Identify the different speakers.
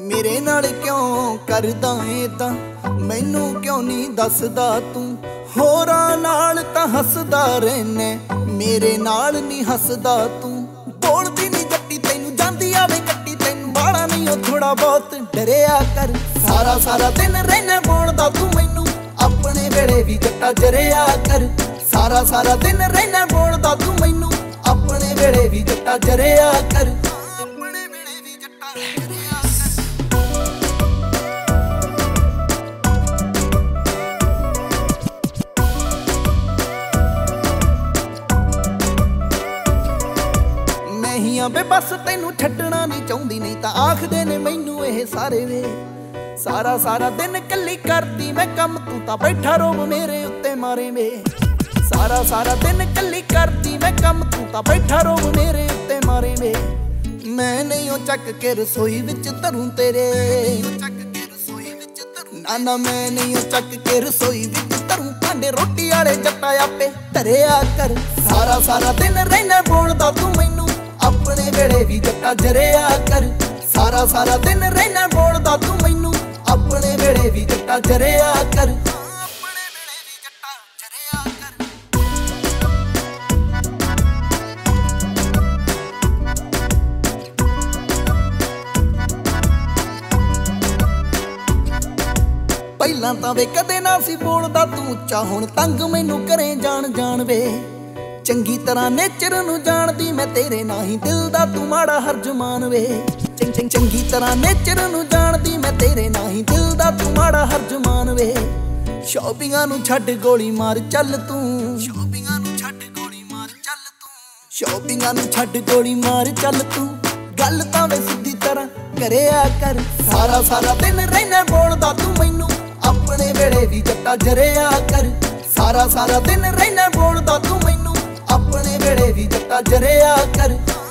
Speaker 1: ਮੇਰੇ ਨਾਲ ਕਿਉਂ ਕਰਦਾ ਏ ਤਾਂ ਮੈਨੂੰ ਕਿਉਂ ਨਹੀਂ ਦੱਸਦਾ ਤੂੰ। ਹੋਰਾਂ ਨਾਲ ਤਾਂ ਹੱਸਦਾ ਰਹਿਨੇ, ਮੇਰੇ ਨਾਲ ਨਹੀਂ ਹੱਸਦਾ ਤੂੰ। ਬੋਲਦੀ ਨਹੀਂ ਜੱਟੀ ਤੈਨੂੰ ਜਾਂਦੀ ਆਵੇ ਕੱਟੀ ਤੈਨੂੰ, ਬਾਲਾ ਨਹੀਂ ਉਹ ਥੋੜਾ ਬਹੁਤ ਡਰਿਆ ਕਰ। ਸਾਰਾ ਸਾਰਾ ਦਿਨ ਰਹਿਣਾ ਬੋਲਦਾ ਤੂੰ ਮੈਨੂੰ, ਆਪਣੇ ਵੇਲੇ ਵੀ ਜੱਟਾ ਜਰਿਆ ਕਰ। ਸਾਰਾ ਸਾਰਾ ਦਿਨ ਰਹਿਣਾ ਬੋਲਦਾ ਤੂੰ ਮੈਨੂੰ, ਆਪਣੇ ਵੇਲੇ ਵੀ ਜੱਟਾ ਜਰਿਆ ਕਰ। ਆਪਣੇ ਵੇਲੇ ਵੀ ਜੱਟਾ ਜਰਿਆ ਕਰ। ਮੈਂ ਹੀ ਆ ਬਸ ਤੈਨੂੰ ਛੱਡਣਾ ਨਹੀਂ ਚਾਹੁੰਦੀ, ਨਹੀਂ ਤਾਂ ਆਖਦੇ ਨੇ ਮੈਨੂੰ ਇਹ ਸਾਰੇ ਵੇ। ਸਾਰਾ ਸਾਰਾ ਦਿਨ ਕੱਲੀ ਕਰਦੀ ਮੈਂ ਕੰਮ, ਤੂੰ ਤਾਂ ਬੈਠਾ ਰੋਬ ਮੇਰੇ ਉੱਤੇ ਮਾਰੇ ਵੇ। ਸਾਰਾ ਸਾਰਾ ਦਿਨ ਕੱਲੀ ਕਰਦੀ ਮੈਂ ਕੰਮ, ਤੂੰ ਤਾਂ ਬੈਠਾ ਰੋਬ ਮੇਰੇ ਉੱਤੇ ਮਾਰੇ ਵੇ। ਮੈਂ ਨਹੀਂ ਉਹ ਚੱਕ ਕੇ ਰਸੋਈ ਵਿੱਚ ਧਰੂੰ ਤੇਰੇ, ਨਾ ਨਾ ਮੈਂ ਨਹੀਂ ਉਹ ਚੱਕ ਕੇ ਰਸੋਈ ਵਿੱਚ ਧਰੂੰ। ਭਾਂਡੇ ਰੋਟੀ ਵਾਲੇ ਜੱਟਾ ਆਪੇ ਧਰਿਆ ਕਰ। ਸਾਰਾ ਸਾਰਾ ਦਿਨ ਰਹਿਣਾ ਬੋਲਦਾ ਤੂੰ ਮੈਨੂੰ, ਆਪਣੇ ਵੇਲੇ ਵੀ ਜੱਟਾ ਜਰਿਆ ਕਰ। ਸਾਰਾ ਸਾਰਾ ਦਿਨ ਰਹਿਣਾ ਬੋਲਦਾ ਤੂੰ ਮੈਨੂੰ, ਆਪਣੇ ਵੇਲੇ ਵੀ ਜੱਟਾ ਜਰਿਆ ਕਰ। ਪਹਿਲਾਂ ਤਾਂ ਵੇ ਕਦੇ ਨਾ ਸੀ ਬੋਲਦਾ ਤੂੰ ਉੱਚਾ, ਹੁਣ ਤੰਗ ਮੈਨੂੰ ਕਰੇ ਜਾਣ ਜਾਣ ਵੇ। ਚੰਗੀ ਤਰ੍ਹਾਂ ਨੇਚਰ ਨੂੰ ਜਾਣਦੀ ਮੈਂ ਤੇਰੇ, ਨਾ ਹੀ ਦਿਲ ਦਾ ਤੂੰ ਮਾੜਾ ਹਰਜਮਾਨ ਵੇ। ਚੰਗੀ ਤਰ੍ਹਾਂ ਨੇਚਰ ਨੂੰ ਜਾਣਦੀ ਮੈਂ ਤੇਰੇ, ਨਾ ਹੀ ਦਿਲ ਦਾ ਤੂੰ ਮਾੜਾ ਹਰਜਮਾਨ ਵੇ। ਸ਼ੌਪਿੰਗਾਂ ਨੂੰ ਛੱਡ ਗੋਲੀ ਮਾਰ ਚੱਲ ਤੂੰ, ਸ਼ੌਪਿੰਗਾਂ ਨੂੰ ਛੱਡ ਗੋਲੀ ਮਾਰ ਚੱਲ ਤੂੰ, ਸ਼ੌਪਿੰਗਾਂ ਨੂੰ ਛੱਡ ਗੋਲੀ ਮਾਰ ਚੱਲ ਤੂੰ। ਗੱਲ ਤਾਂ ਵੇ ਸਿੱਧੀ ਤਰ੍ਹਾਂ ਕਰਿਆ ਕਰ। ਸਾਰਾ ਸਾਰਾ ਦਿਨ ਰਹਿਣਾ ਬੋਲਦਾ ਤੂੰ ਮੈਨੂੰ, ਆਪਣੇ ਵੇਲੇ ਵੀ ਜੱਟਾ ਜਰਿਆ ਕਰ। ਸਾਰਾ ਸਾਰਾ ਦਿਨ ਰਹਿਣਾ ਬੋਲਦਾ ਤੂੰ ਮੈਨੂੰ, ਆਪਣੇ ਵੇਲੇ ਵੀ ਜੱਟਾ ਜਰਿਆ ਕਰ।